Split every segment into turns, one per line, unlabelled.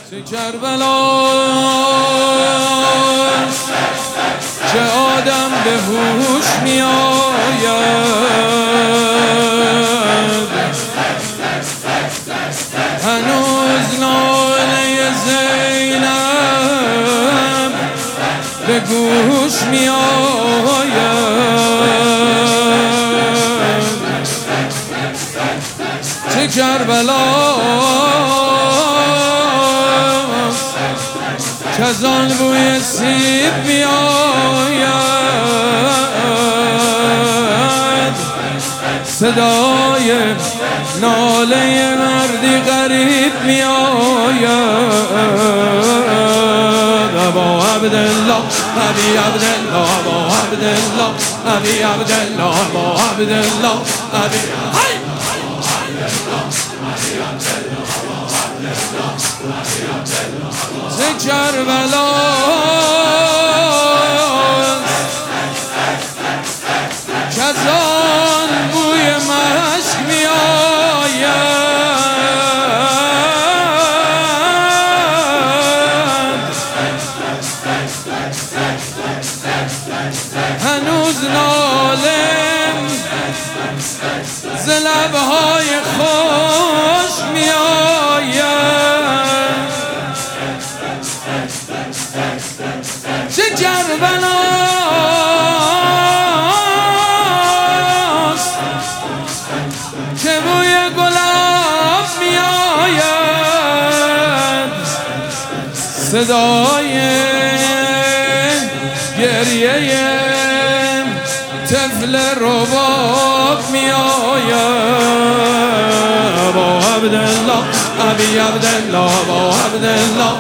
تو کربلا که آدم به هوش میآید، هنوز ناله زینب به گوش میآید. تو کربلا کزان بوی سیب میآید، صدای ناله مردی غریب میآید. ابا عبدالله ابی عبدالله ابا عبدالله ابی عبدالله ابا عبدالله ابی ز کربلا کزان بوی مشک میآید، هنوز نالم ز لبهای خوش میآید. چه کربلاست که بوی گلاب میآید، صدای گریه طفل رباب میآید. ابا عبدالله ابی عبدالله ابا عبدالله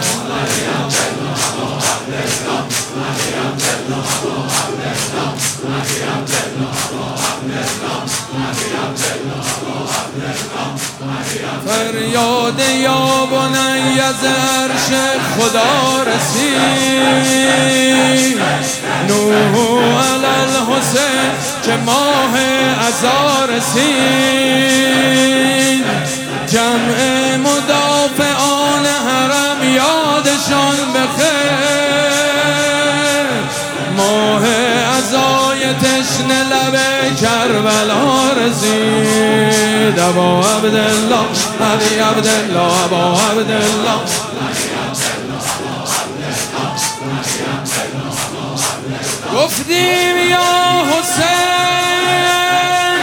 فریاد یا بنی از عرش خدا رسید، نوح علی الحسین که ماه عزا رسید، جمع مدافعان حرم یادشان بخیر، ماه عزای تشنه لب کربلا رسید. ابا عبدالله ابی عبدالله ابا عبدالله گفتیم یا حسین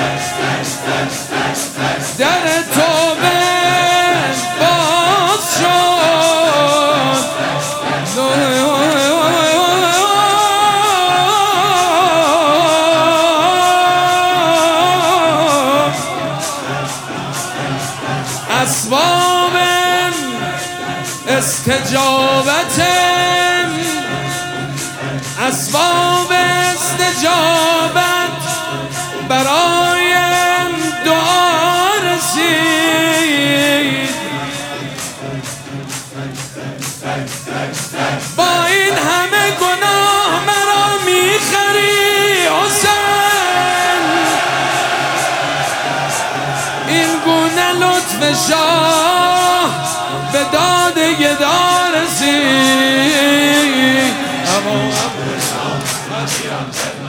در توبه باز شد، اسباب استجابت، اسباب استجابت برای دعا رسید. با این همه گناه مرا میخری حسین، این گونه لطف شاه به داد گدا رسید.